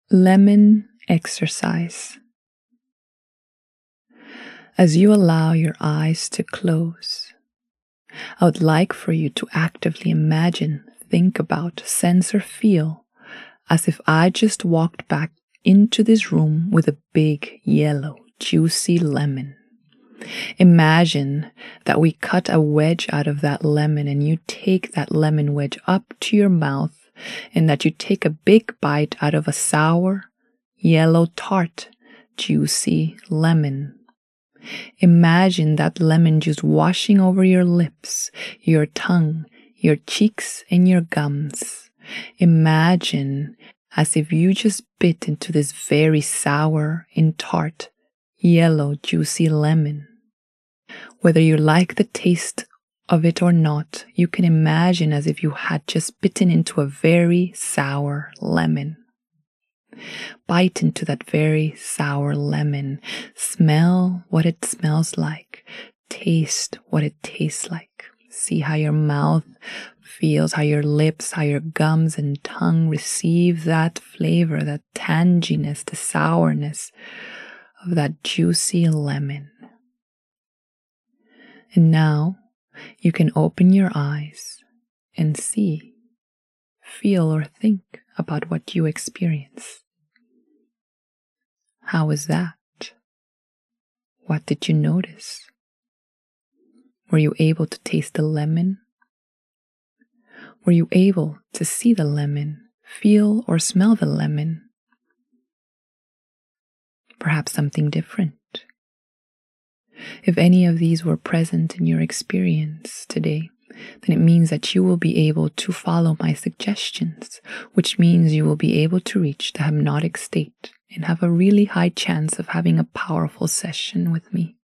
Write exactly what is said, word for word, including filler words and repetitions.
Lemon exercise. As you allow your eyes to close, I would like for you to actively imagine, think about, sense, or feel as if I just walked back into this room with a big, yellow, juicy lemon. Imagine that we cut a wedge out of that lemon and you take that lemon wedge up to your mouth, and that you take a big bite out of a sour, yellow, tart, juicy lemon. Imagine that lemon juice washing over your lips, your tongue, your cheeks, and your gums. Imagine as if you just bit into this very sour and tart, yellow, juicy lemon. Whether you like the taste of it or not, you can imagine as if you had just bitten into a very sour lemon. Bite into that very sour lemon. Smell what it smells like. Taste what it tastes like. See how your mouth feels, how your lips, how your gums and tongue receive that flavor, that tanginess, the sourness of that juicy lemon. And now you can open your eyes and see, feel, or think about what you experience. How was that? What did you notice? Were you able to taste the lemon? Were you able to see the lemon, feel or smell the lemon? Perhaps something different. If any of these were present in your experience today, then it means that you will be able to follow my suggestions, which means you will be able to reach the hypnotic state and have a really high chance of having a powerful session with me.